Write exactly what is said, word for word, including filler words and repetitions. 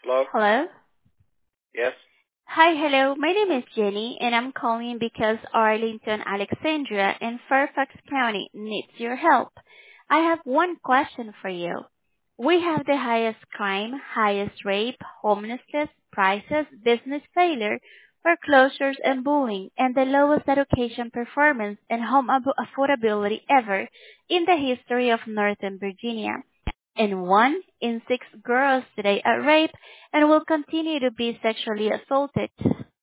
Hello? Hello. Yes? Hi, hello. My name is Jenny, and I'm calling because Arlington, Alexandria, and Fairfax County needs your help. I have one question for you. We have the highest crime, highest rape, homelessness, prices, business failure, foreclosures, and bullying, and the lowest education performance and home ab- affordability ever in the history of Northern Virginia. And one in six girls today are raped and will continue to be sexually assaulted.